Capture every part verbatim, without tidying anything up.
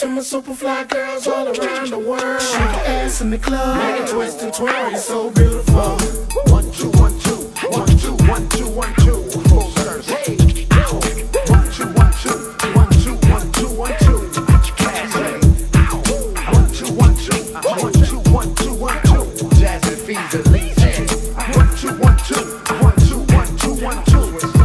To my super fly girls all around the world, shake your ass in the club, make it twist and twirl, you're so beautiful. One, two, one, two, one, two, one, two, one, two. Full service. Hey, ow. One, two, one, two, one, two, one, two, one, two. Cash, hey, ow. One, two, one, two, one, two, one, two, one, two. Jazz and fees and leads. One, two, one, two, one, two, one, two, one, two.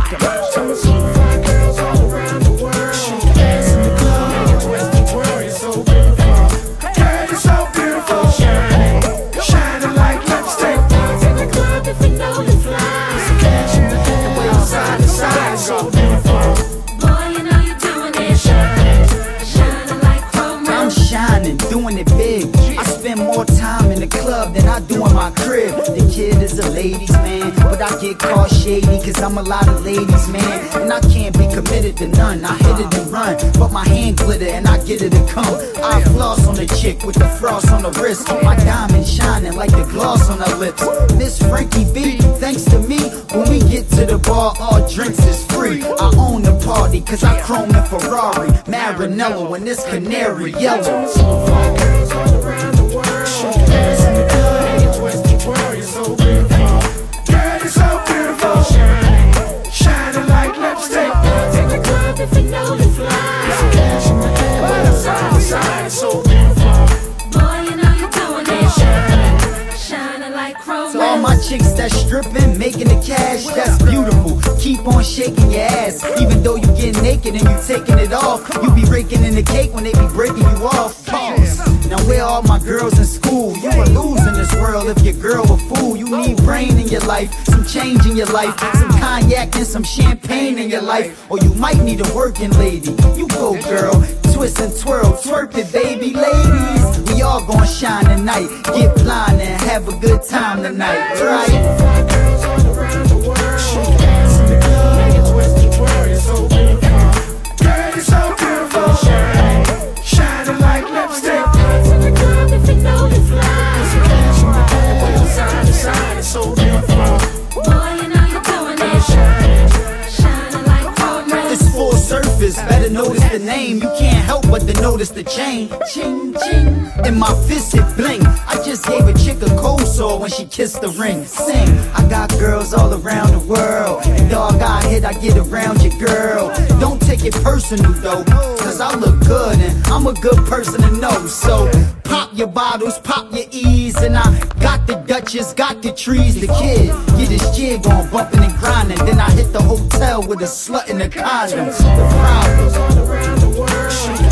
To my super fly girls all around the world, shake your ass in the club, make it twist and twirl, you're so beautiful. Girl, you're so beautiful, shining, shining like lipstick. In the club if you know you fly, some cash in the hand, way side to side, so beautiful. Boy, you know you're doing it, shining, shining like chrome. I'm shining, doing it big. I spend more time in the club than I do in my crib. The kid is a ladies man, but I get caught shady cause I'm a lot of ladies man. And I can't be committed to none, I hit it and run, but my hand glitter and I get it to come. I floss on the chick with the frost on the wrist, my diamond shining like the gloss on her lips. Miss Frankie B, thanks to me, when we get to the bar all drinks is free. I own the party cause I chrome the Ferrari, Maranello and this canary yellow. Super fly girls all around the world, shake your ass in the club, make it twist and twirl, you're so beautiful. Girl, you're so beautiful, shining, shining like lipstick. In the club if you know you fly, Some cash in the hand, way side to side, so beautiful. boy, you know you're doing it, shining, shining like chrome. To all my chicks that's stripping, making the cash, that's beautiful. Keep on shaking your ass, even though you get naked and you taking it off. You be raking in the cake when they be breaking you off. Pause. Now where all my girls in school? You a lose in this world if your girl a fool. You need brain in your life, some change in your life, some cognac and some champagne in your life. Or you might need a working lady. You go girl, twist and twirl, twerk it baby. Ladies, we all gon' shine tonight, get blind and have a good time tonight, right? Super fly girls all around the world, shake your ass in the club, make it twist and twirl, you're so beautiful. Girl, you're so beautiful, shining, shining like lipstick. In the club if you know you fly, Some cash in the hand, way side to side, it's so beautiful. boy, you know you're doing it, shining, shining like chrome. It's full surface, better notice the name. You can't help but to notice the chain. Ching, ching. In my fist it bling. I just gave a chick a cold sore when she kissed the ring. Sing, I got girls all around the world, and dog I hit, I get around your girl. Don't take it personal though, cause I look good and I'm a good person to know. So pop your bottles, pop your E's, and I got the Duchess, got the trees. The kid, get his jig on, bumping and grinding. Then I hit the hotel with a slut in a condom. The problem Girls all around the world, shake